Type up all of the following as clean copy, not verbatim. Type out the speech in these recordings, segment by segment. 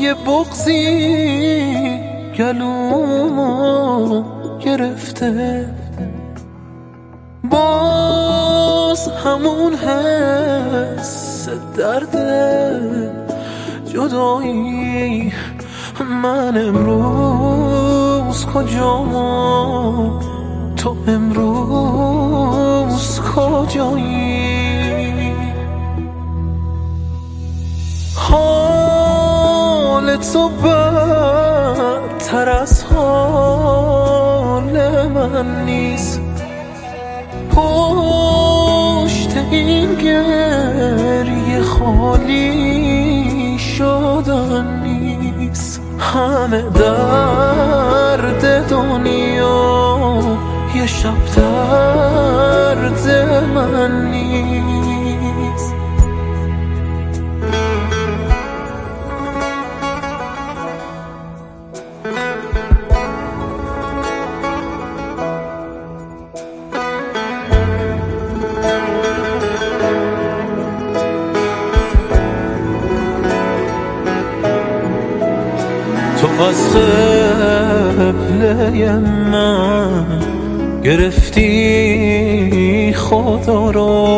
یه بغضی گلومو گرفته، باز همون حس درد جدایی. من امروز کجام، تو امروز کجایی؟ حال تو بدتر از حال من نیست، پشت این گریه خالی شدن نیست. همه درد دنیا یه شب درد من نیست. تو از قبله من گرفتی خدا رو،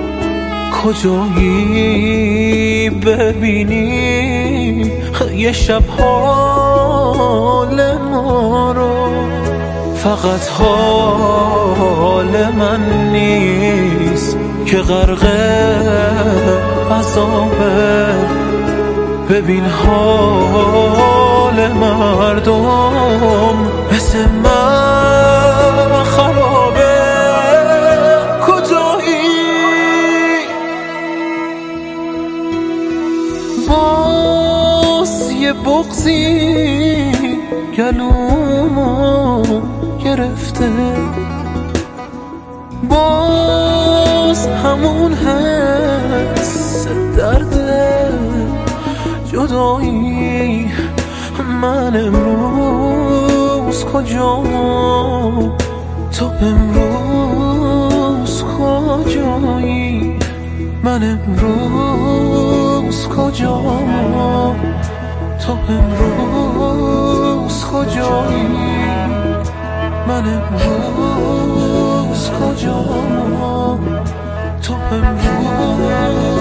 کجایی ببینی یه شب حال ما رو؟ فقط حال من نیست که غرق عذابه، ببین حال مردم مثل من خرابه. کجایی؟ باز یه بغضی گلومو گرفته، باز همون حس درد جدایی. من امروز کجام، تو امروز کجایی؟ من امروز کجام، تو امروز کجایی؟ من امروز کجام، تو امروز